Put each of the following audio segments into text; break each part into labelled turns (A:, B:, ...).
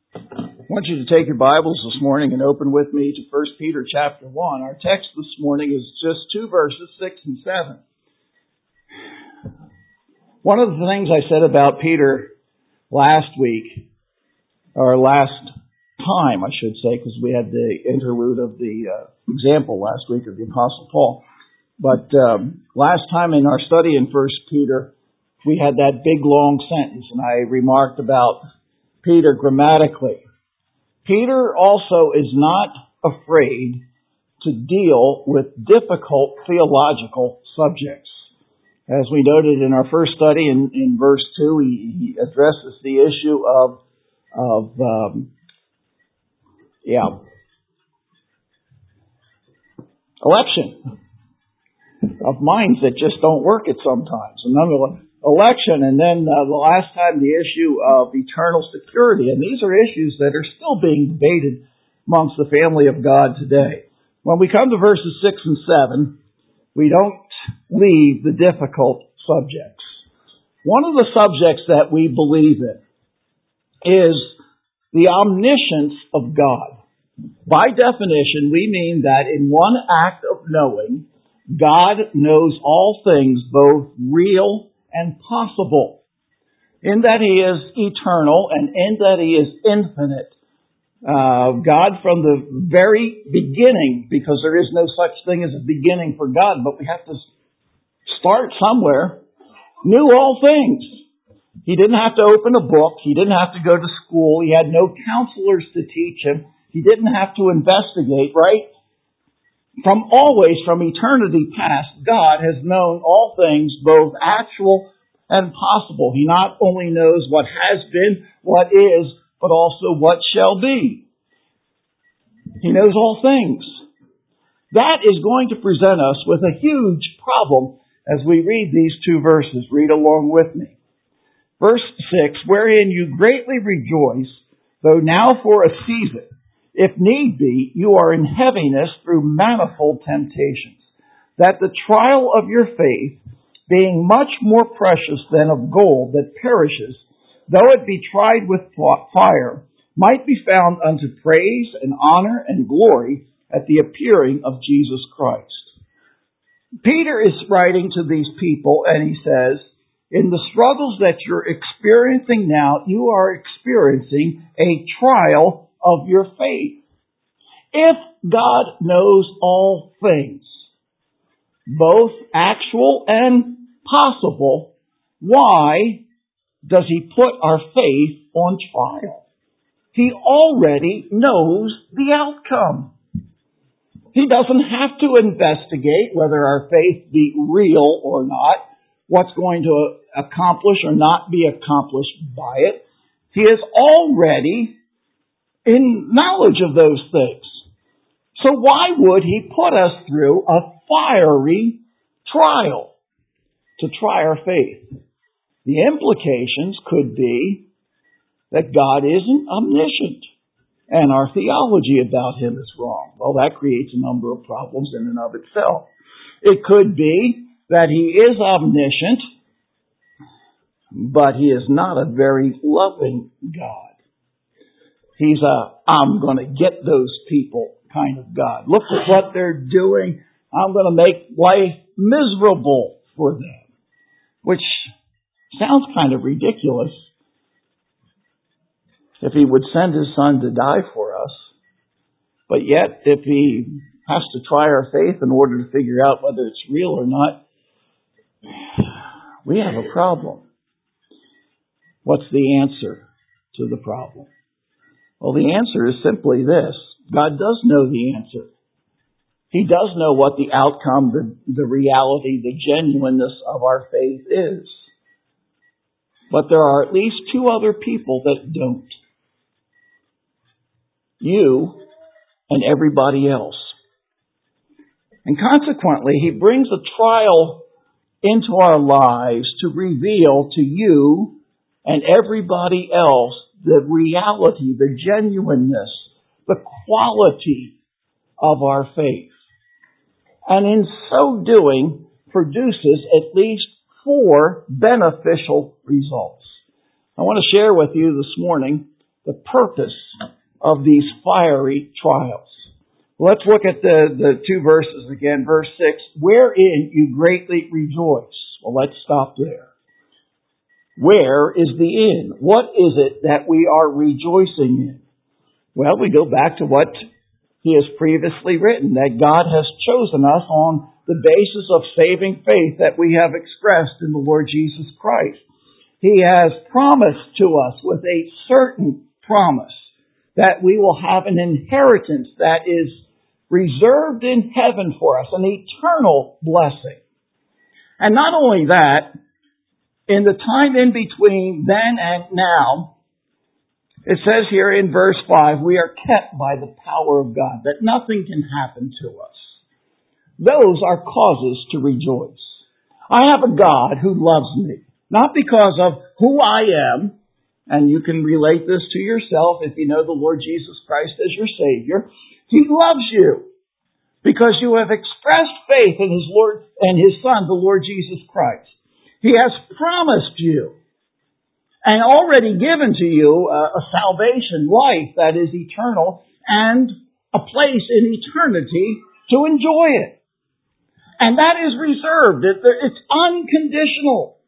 A: I want you to take your Bibles this morning and open with me to 1 Peter chapter 1. Our text this morning is just two verses, 6 and 7. One of the things I said about Peter last week, or last time I should say, because we had the interlude of the example last week of the Apostle Paul. But last time in our study in 1 Peter, we had that big long sentence, and I remarked about Peter grammatically. Peter also is not afraid to deal with difficult theological subjects. As we noted in our first study in verse 2, he addresses the issue of election, of minds that just don't work at sometimes. Election, and then the last time the issue of eternal security. And these are issues that are still being debated amongst the family of God today. When we come to verses 6 and 7, we don't leave the difficult subjects. One of the subjects that we believe in is the omniscience of God. By definition, we mean that in one act of knowing, God knows all things, both real and possible, in that He is eternal and in that He is infinite. God from the very beginning, because there is no such thing as a beginning for God, but we have to start somewhere, knew all things. He didn't have to open a book. He didn't have to go to school. He had no counselors to teach him. He didn't have to investigate, right? From eternity past, God has known all things, both actual and possible. He not only knows what has been, what is, but also what shall be. He knows all things. That is going to present us with a huge problem as we read these two verses. Read along with me. Verse 6, wherein you greatly rejoice, though now for a season, if need be, you are in heaviness through manifold temptations, that the trial of your faith, being much more precious than of gold that perishes, though it be tried with fire, might be found unto praise and honor and glory at the appearing of Jesus Christ. Peter is writing to these people, and he says, in the struggles that you're experiencing now, you are experiencing a trial of your faith. If God knows all things, both actual and possible, why does He put our faith on trial? He already knows the outcome. He doesn't have to investigate whether our faith be real or not, what's going to accomplish or not be accomplished by it. He is already in knowledge of those things. So why would He put us through a fiery trial to try our faith? The implications could be that God isn't omniscient and our theology about Him is wrong. Well, that creates a number of problems in and of itself. It could be that He is omniscient, but He is not a very loving God. He's I'm going to get those people kind of God. Look at what they're doing. I'm going to make life miserable for them. Which sounds kind of ridiculous. If He would send His Son to die for us. But yet, if He has to try our faith in order to figure out whether it's real or not, we have a problem. What's the answer to the problem? Well, the answer is simply this. God does know the answer. He does know what the outcome, the reality, the genuineness of our faith is. But there are at least two other people that don't. You and everybody else. And consequently, He brings a trial into our lives to reveal to you and everybody else the reality, the genuineness, the quality of our faith. And in so doing, produces at least 4 beneficial results. I want to share with you this morning the purpose of these fiery trials. Let's look at the two verses again. Verse 6, wherein you greatly rejoice. Well, let's stop there. Where is the in? What is it that we are rejoicing in? Well, we go back to what He has previously written, that God has chosen us on the basis of saving faith that we have expressed in the Lord Jesus Christ. He has promised to us with a certain promise that we will have an inheritance that is reserved in heaven for us, an eternal blessing. And not only that, in the time in between then and now, it says here in verse 5, we are kept by the power of God, that nothing can happen to us. Those are causes to rejoice. I have a God who loves me, not because of who I am, and you can relate this to yourself if you know the Lord Jesus Christ as your Savior. He loves you because you have expressed faith in His Lord and His Son, the Lord Jesus Christ. He has promised you and already given to you a salvation, life that is eternal, and a place in eternity to enjoy it. And that is reserved. It's unconditional.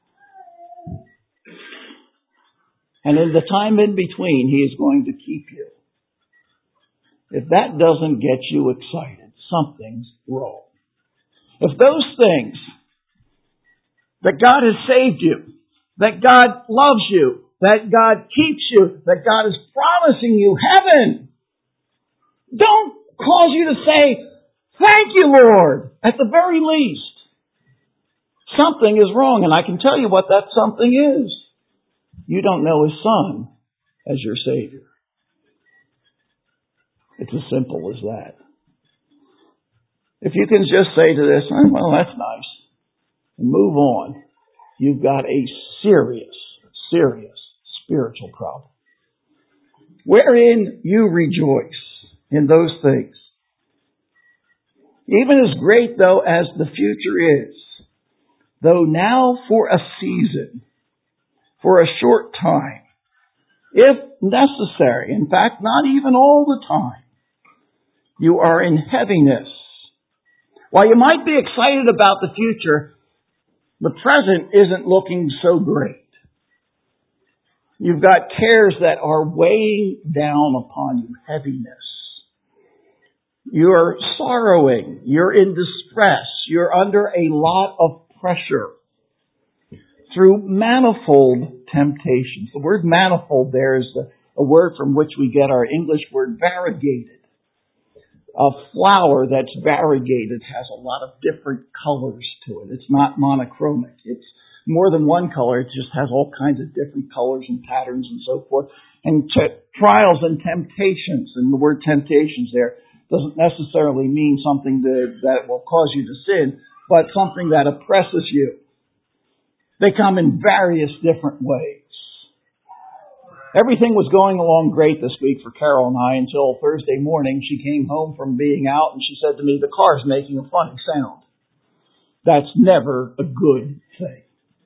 A: And in the time in between, He is going to keep you. If that doesn't get you excited, something's wrong. If those things, that God has saved you, that God loves you, that God keeps you, that God is promising you heaven, don't cause you to say, thank you, Lord, at the very least. Something is wrong, and I can tell you what that something is. You don't know His Son as your Savior. It's as simple as that. If you can just say to this, well, that's nice, and move on, you've got a serious spiritual problem. Wherein you rejoice in those things. Even as great, though, as the future is, though now for a season, for a short time, if necessary, in fact, not even all the time, you are in heaviness. While you might be excited about the future, the present isn't looking so great. You've got cares that are weighing down upon you, heaviness. You're sorrowing. You're in distress. You're under a lot of pressure through manifold temptations. The word manifold there is a word from which we get our English word variegated. A flower that's variegated has a lot of different colors to it. It's not monochromic. It's more than one color. It just has all kinds of different colors and patterns and so forth. And trials and temptations, and the word temptations there doesn't necessarily mean something that will cause you to sin, but something that oppresses you. They come in various different ways. Everything was going along great this week for Carol and I until Thursday morning. She came home from being out and she said to me, the car's making a funny sound. That's never a good thing.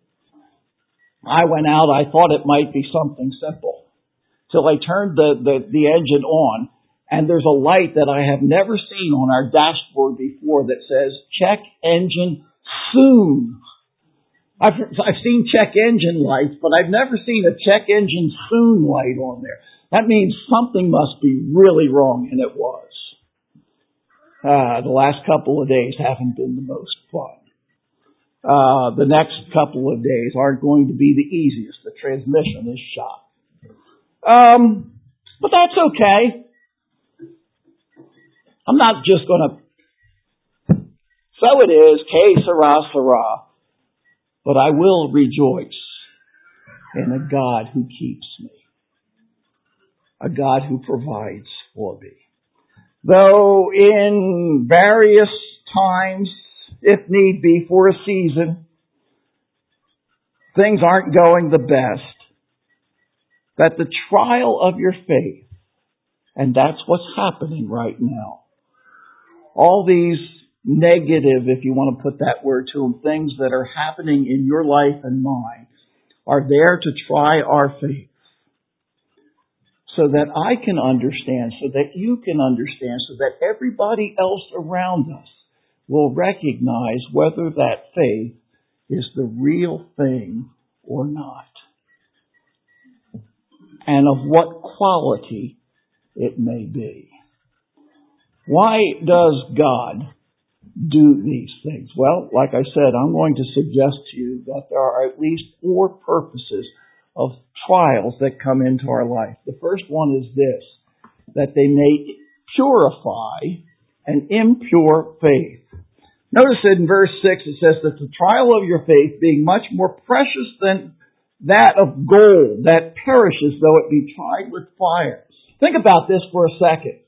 A: I went out, I thought it might be something simple. Till I turned the engine on, and there's a light that I have never seen on our dashboard before that says, check engine soon. I've seen check engine lights, but I've never seen a check engine soon light on there. That means something must be really wrong, and it was. The last couple of days haven't been the most fun. The next couple of days aren't going to be the easiest. The transmission is shot. But that's okay. I'm not just going to, so it is, que sera, sera. But I will rejoice in a God who keeps me. A God who provides for me. Though in various times, if need be, for a season, things aren't going the best, that the trial of your faith, and that's what's happening right now, all these negative, if you want to put that word to them, things that are happening in your life and mine, are there to try our faith. so that I can understand, so that you can understand, so that everybody else around us will recognize whether that faith is the real thing or not, and of what quality it may be. Why does God do these things? Well, like I said, I'm going to suggest to you that there are at least 4 purposes of trials that come into our life. The first one is this, that they may purify an impure faith. Notice in verse 6 it says that the trial of your faith being much more precious than that of gold that perishes though it be tried with fire. Think about this for a second.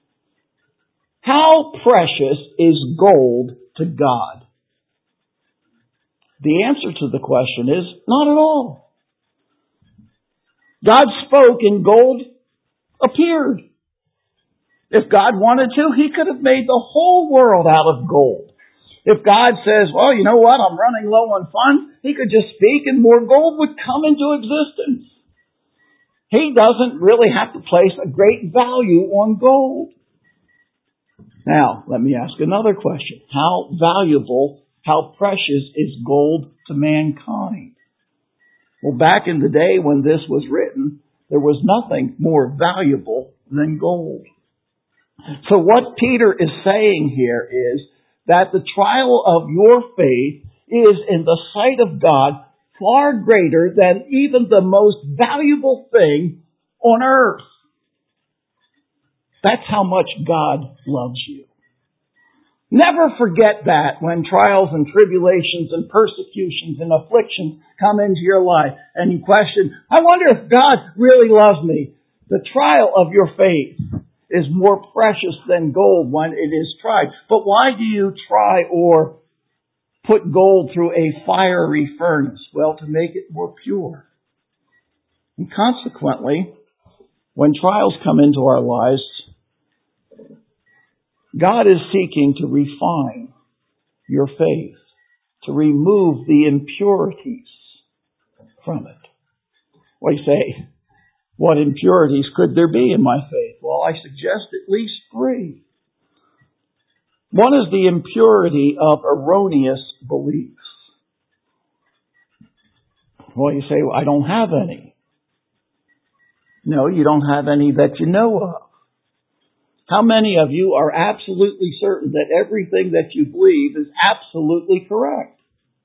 A: How precious is gold to God? The answer to the question is not at all. God spoke and gold appeared. If God wanted to, He could have made the whole world out of gold. If God says, well, you know what, I'm running low on funds, He could just speak and more gold would come into existence. He doesn't really have to place a great value on gold. Now, let me ask another question. How valuable, how precious is gold to mankind? Well, back in the day when this was written, there was nothing more valuable than gold. So what Peter is saying here is that the trial of your faith is in the sight of God far greater than even the most valuable thing on earth. That's how much God loves you. Never forget that when trials and tribulations and persecutions and afflictions come into your life and you question, I wonder if God really loves me. The trial of your faith is more precious than gold when it is tried. But why do you try or put gold through a fiery furnace? Well, to make it more pure. And consequently, when trials come into our lives, God is seeking to refine your faith, to remove the impurities from it. Well, you say, what impurities could there be in my faith? Well, I suggest at least 3. One is the impurity of erroneous beliefs. Well, you say, well, I don't have any. No, you don't have any that you know of. How many of you are absolutely certain that everything that you believe is absolutely correct?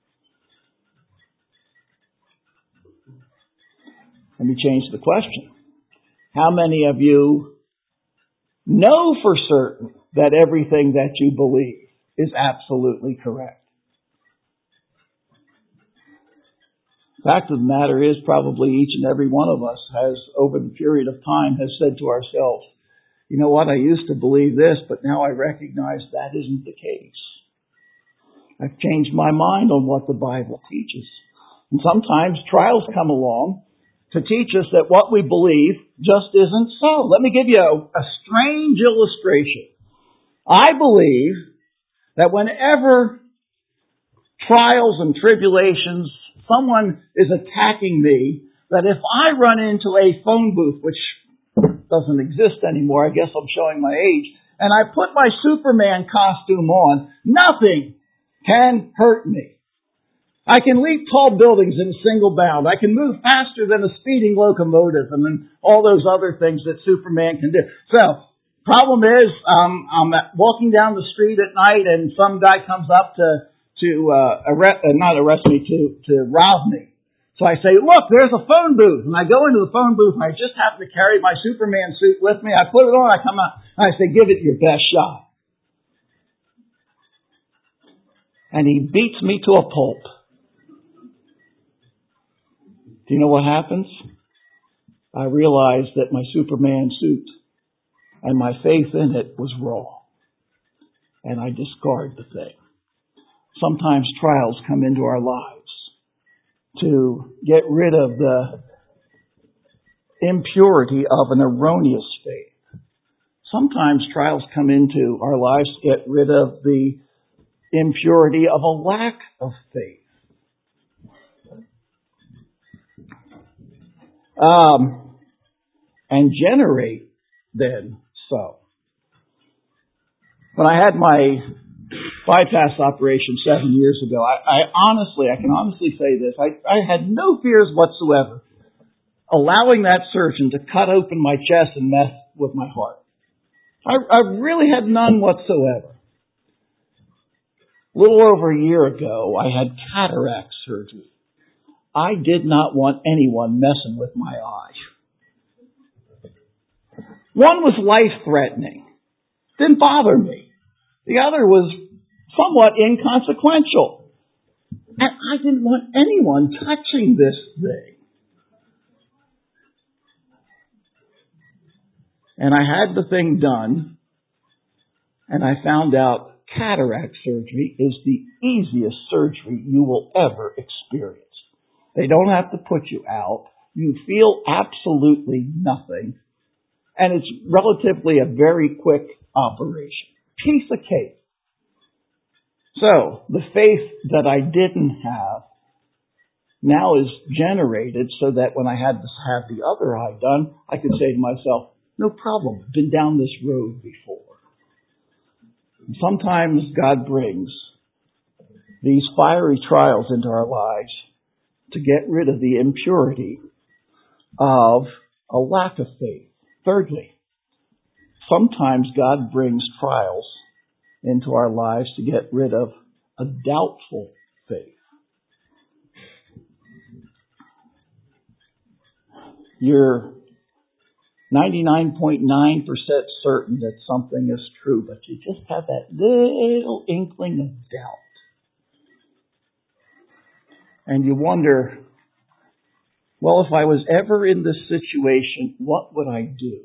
A: Let me change the question. How many of you know for certain that everything that you believe is absolutely correct? The fact of the matter is probably each and every one of us has, over the period of time, has said to ourselves, you know what, I used to believe this, but now I recognize that isn't the case. I've changed my mind on what the Bible teaches. And sometimes trials come along to teach us that what we believe just isn't so. Let me give you a strange illustration. I believe that whenever trials and tribulations, someone is attacking me, that if I run into a phone booth, which doesn't exist anymore, I guess I'm showing my age, and I put my Superman costume on, nothing can hurt me. I can leap tall buildings in a single bound. I can move faster than a speeding locomotive, and then all those other things that Superman can do. So, problem is, I'm walking down the street at night, and some guy comes up to rob me. So I say, look, there's a phone booth. And I go into the phone booth, and I just happen to carry my Superman suit with me. I put it on, I come out, and I say, give it your best shot. And he beats me to a pulp. Do you know what happens? I realize that my Superman suit and my faith in it was wrong. And I discard the thing. Sometimes trials come into our lives to get rid of the impurity of an erroneous faith. Sometimes trials come into our lives to get rid of the impurity of a lack of faith. and generate then so. When I had my bypass operation 7 years ago, I can honestly say this, I had no fears whatsoever allowing that surgeon to cut open my chest and mess with my heart. I really had none whatsoever. A little over a year ago, I had cataract surgery. I did not want anyone messing with my eye. One was life-threatening. Didn't bother me. The other was somewhat inconsequential. And I didn't want anyone touching this thing. And I had the thing done, and I found out cataract surgery is the easiest surgery you will ever experience. They don't have to put you out. You feel absolutely nothing. And it's relatively a very quick operation. Piece of cake. So, the faith that I didn't have now is generated so that when I had to have the other eye done, I could say to myself, no problem, been down this road before. And sometimes God brings these fiery trials into our lives to get rid of the impurity of a lack of faith. Thirdly, sometimes God brings trials into our lives to get rid of a doubtful faith. You're 99.9% certain that something is true, but you just have that little inkling of doubt. And you wonder, well, if I was ever in this situation, what would I do?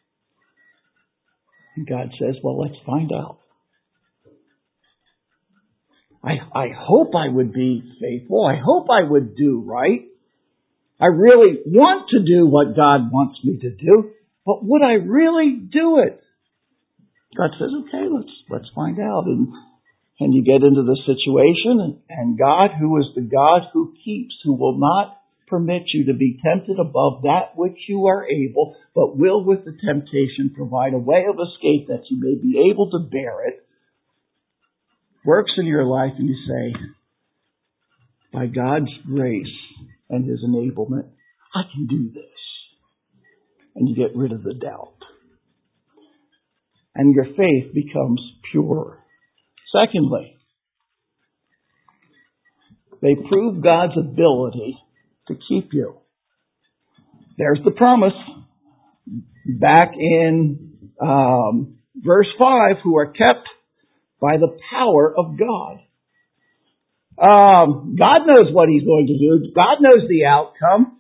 A: And God says, well, let's find out. I hope I would be faithful. I hope I would do right. I really want to do what God wants me to do, but would I really do it? God says, okay, let's find out. And you get into the situation, and God, who is the God who keeps, who will not permit you to be tempted above that which you are able, but will with the temptation provide a way of escape that you may be able to bear it, works in your life, and you say, by God's grace and His enablement, I can do this. And you get rid of the doubt. And your faith becomes pure. Secondly, they prove God's ability to keep you. There's the promise. Back in verse 5, who are kept by the power of God. God knows what He's going to do. God knows the outcome.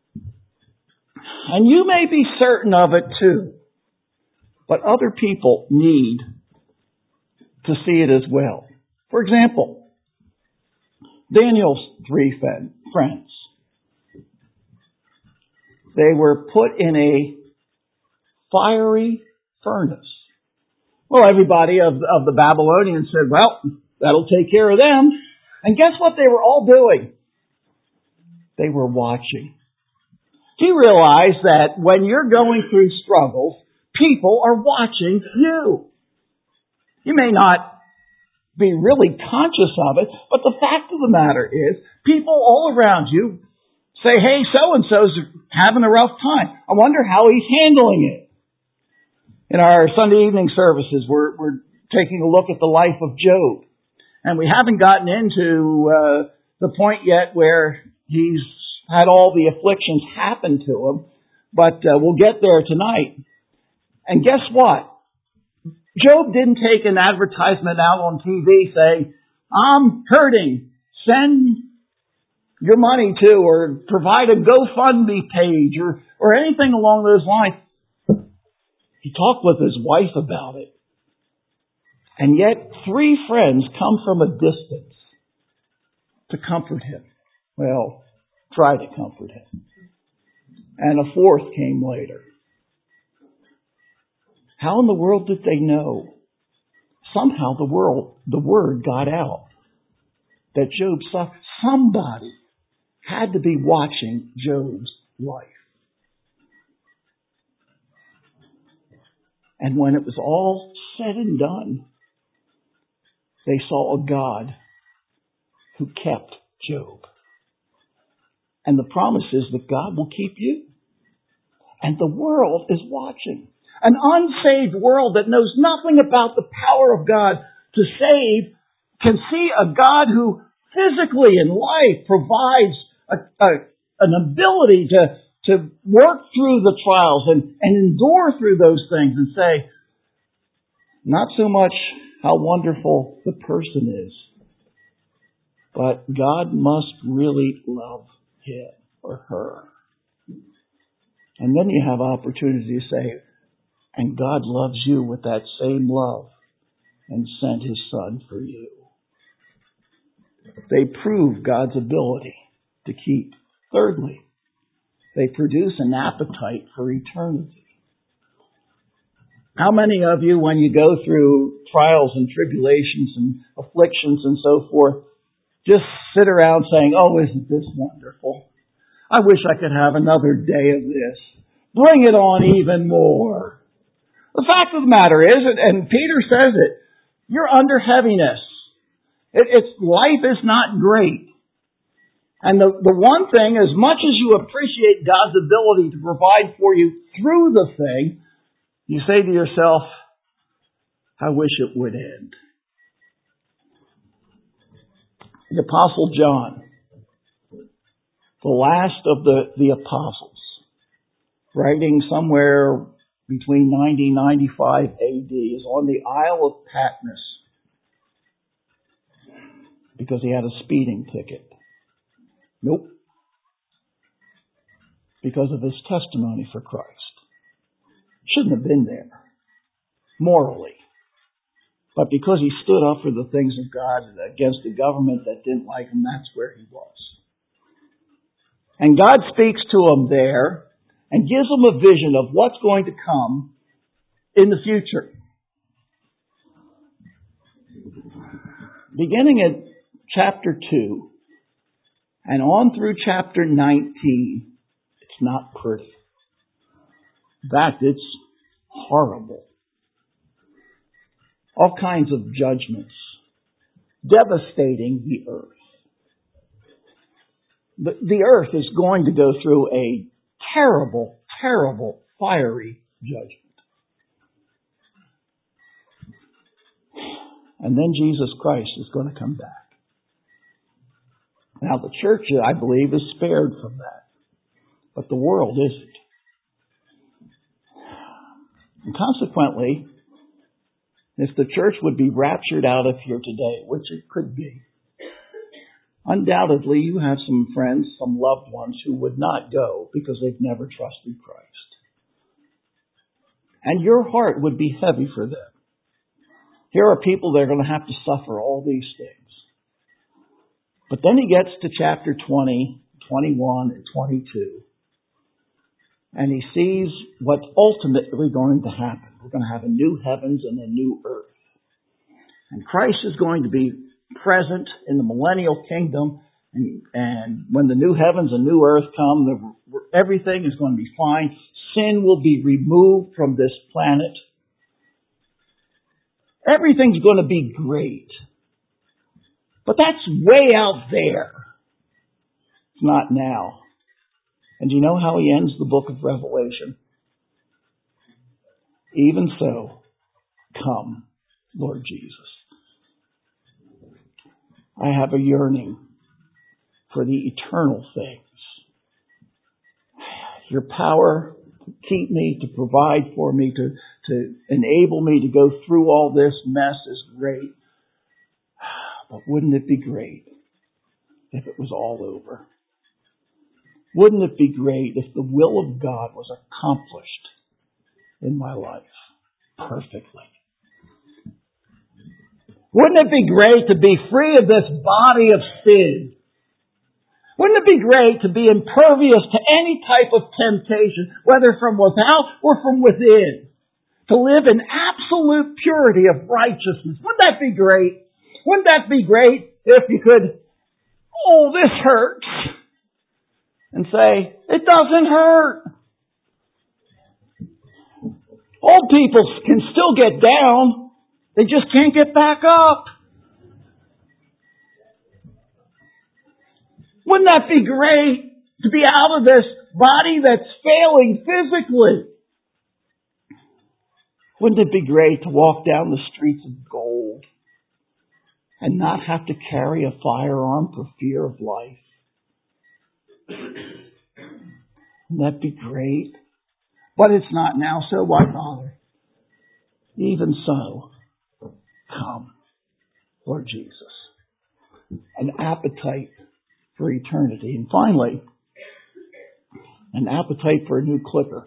A: And you may be certain of it too. But other people need to see it as well. For example, Daniel's 3 friends. They were put in a fiery furnace. Well, everybody of the Babylonians said, well, that'll take care of them. And guess what they were all doing? They were watching. Do you realize that when you're going through struggles, people are watching you? You may not be really conscious of it, but the fact of the matter is, people all around you say, hey, so-and-so's having a rough time. I wonder how he's handling it. In our Sunday evening services, we're taking a look at the life of Job. And we haven't gotten into the point yet where he's had all the afflictions happen to him. But we'll get there tonight. And guess what? Job didn't take an advertisement out on TV saying, I'm hurting. Send your money to, or provide a GoFundMe page, or anything along those lines. He talked with his wife about it. And yet 3 friends come from a distance to comfort him. Well, try to comfort him. And a 4th came later. How in the world did they know? Somehow the word got out that Job saw. Somebody had to be watching Job's life. And when it was all said and done, they saw a God who kept Job. And the promise is that God will keep you. And the world is watching. An unsaved world that knows nothing about the power of God to save can see a God who physically in life provides an ability to work through the trials and endure through those things and say, not so much how wonderful the person is, but God must really love him or her. And then you have opportunity to say, and God loves you with that same love and sent His Son for you. They prove God's ability to keep. Thirdly, they produce an appetite for eternity. How many of you, when you go through trials and tribulations and afflictions and so forth, just sit around saying, oh, isn't this wonderful? I wish I could have another day of this. Bring it on even more. The fact of the matter is, and Peter says it, you're under heaviness. Life is not great. And the one thing, as much as you appreciate God's ability to provide for you through the thing, you say to yourself, I wish it would end. The Apostle John, the last of the apostles, writing somewhere between 90 and 95 AD, is on the Isle of Patmos because he had a speeding ticket. Nope. Because of his testimony for Christ. Shouldn't have been there, morally. But because he stood up for the things of God against the government that didn't like him, that's where he was. And God speaks to him there and gives him a vision of what's going to come in the future. Beginning at chapter 2 and on through chapter 19, it's not pretty. In fact, it's horrible. All kinds of judgments, devastating the earth. The earth is going to go through a terrible, terrible, fiery judgment. And then Jesus Christ is going to come back. Now the church, I believe, is spared from that. But the world isn't. And consequently, if the church would be raptured out of here today, which it could be, undoubtedly you have some friends, some loved ones who would not go because they've never trusted Christ. And your heart would be heavy for them. Here are people that are going to have to suffer all these things. But then he gets to chapter 20, 21, and 22. And he sees what's ultimately going to happen. We're going to have a new heavens and a new earth. And Christ is going to be present in the millennial kingdom. And when the new heavens and new earth come, everything is going to be fine. Sin will be removed from this planet. Everything's going to be great. But that's way out there. It's not now. And do you know how he ends the book of Revelation? Even so, come, Lord Jesus. I have a yearning for the eternal things. Your power to keep me, to provide for me, to enable me to go through all this mess is great. But wouldn't it be great if it was all over? Wouldn't it be great if the will of God was accomplished in my life perfectly? Wouldn't it be great to be free of this body of sin? Wouldn't it be great to be impervious to any type of temptation, whether from without or from within? To live in absolute purity of righteousness. Wouldn't that be great? Wouldn't that be great if you could, oh, this hurts, and say, it doesn't hurt. Oh, Old people can still get down. They just can't get back up. Wouldn't that be great to be out of this body that's failing physically? Wouldn't it be great to walk down the streets of gold and not have to carry a firearm for fear of life? Wouldn't that be great? But it's not now, so why bother? Even so, come, Lord Jesus. An appetite for eternity. And finally, an appetite for a new clipper.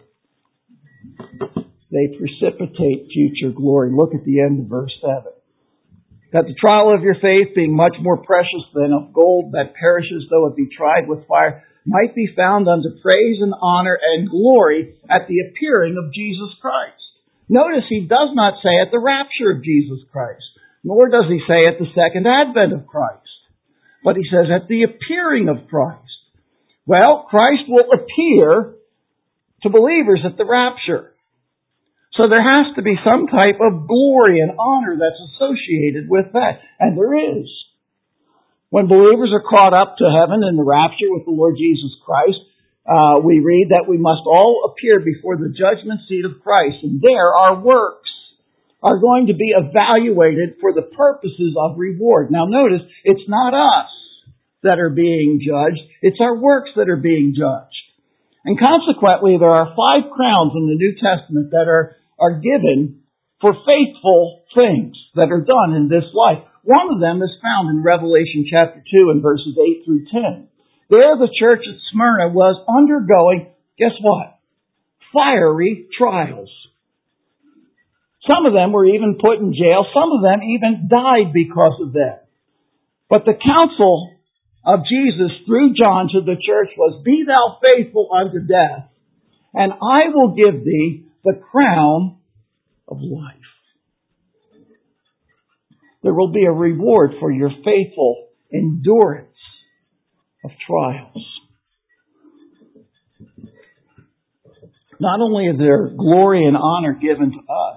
A: They precipitate future glory. Look at the end of verse 7. That the trial of your faith, being much more precious than of gold that perishes though it be tried with fire, might be found unto praise and honor and glory at the appearing of Jesus Christ. Notice he does not say at the rapture of Jesus Christ, nor does he say at the second advent of Christ, but he says at the appearing of Christ. Well, Christ will appear to believers at the rapture. So there has to be some type of glory and honor that's associated with that. And there is. When believers are caught up to heaven in the rapture with the Lord Jesus Christ, we read that we must all appear before the judgment seat of Christ. And there our works are going to be evaluated for the purposes of reward. Now notice, it's not us that are being judged. It's our works that are being judged. And consequently, there are 5 crowns in the New Testament that are given for faithful things that are done in this life. One of them is found in Revelation chapter 2 and verses 8 through 10. There the church at Smyrna was undergoing, guess what? Fiery trials. Some of them were even put in jail. Some of them even died because of that. But the counsel of Jesus through John to the church was, be thou faithful unto death, and I will give thee the crown of life. There will be a reward for your faithful endurance of trials. Not only is there glory and honor given to us,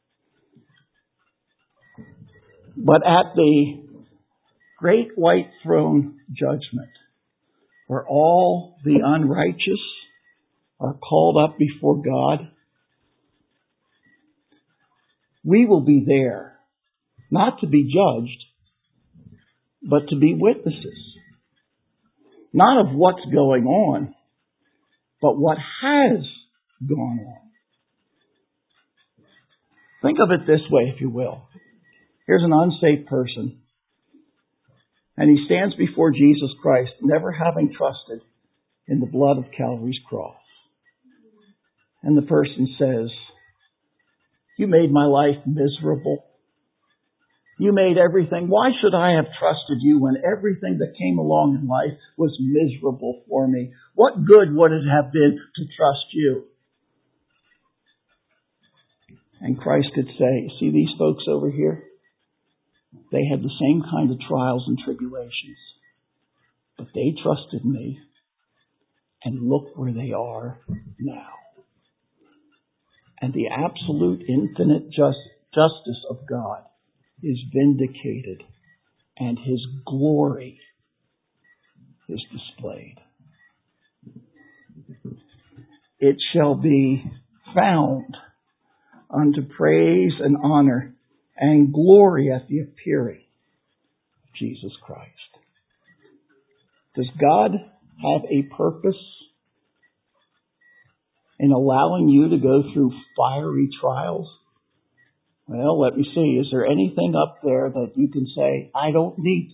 A: but at the great white throne judgment, where all the unrighteous are called up before God, we will be there, not to be judged, but to be witnesses. Not of what's going on, but what has gone on. Think of it this way, if you will. Here's an unsaved person, and he stands before Jesus Christ, never having trusted in the blood of Calvary's cross. And the person says, you made my life miserable. You made everything. Why should I have trusted you when everything that came along in life was miserable for me? What good would it have been to trust you? And Christ could say, see these folks over here? They had the same kind of trials and tribulations. But they trusted me. And look where they are now. And the absolute infinite justice of God is vindicated, and His glory is displayed. It shall be found unto praise and honor and glory at the appearing of Jesus Christ. Does God have a purpose in allowing you to go through fiery trials? Well, let me see. Is there anything up there that you can say, I don't need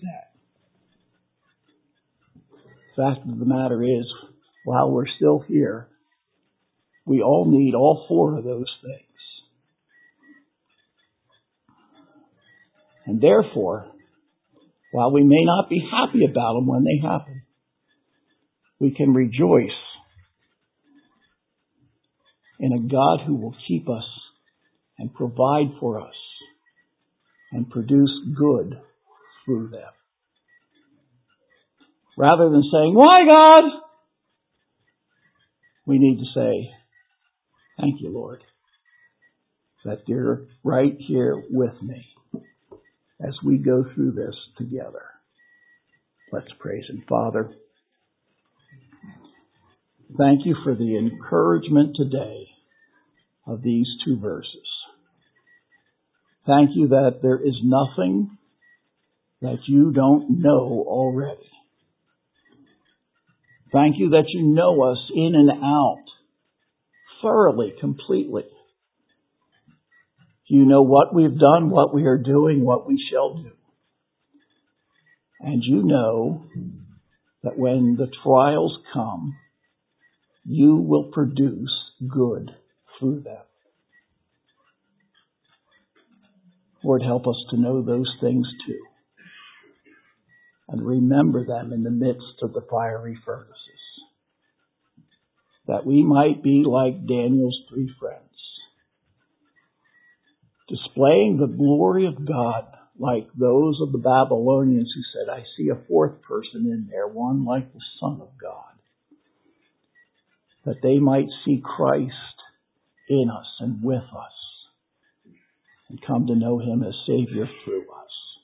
A: that? The fact of the matter is, while we're still here, we all need all 4 of those things. And therefore, while we may not be happy about them when they happen, we can rejoice in a God who will keep us and provide for us and produce good through them. Rather than saying, why God? We need to say, thank you, Lord. that they're right here with me as we go through this together. Let's praise Him. Father, thank You for the encouragement today of these two verses. Thank You that there is nothing that You don't know already. Thank You that You know us in and out, thoroughly, completely. You know what we've done, what we are doing, what we shall do. And You know that when the trials come, You will produce good through them. Lord, help us to know those things too, and remember them in the midst of the fiery furnaces, that we might be like Daniel's three friends, displaying the glory of God like those of the Babylonians who said, I see a fourth person in there, one like the Son of God, that they might see Christ in us and with us and come to know Him as Savior through us,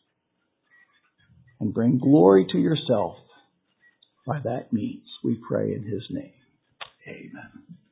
A: and bring glory to Yourself by that means, we pray in His name. Amen.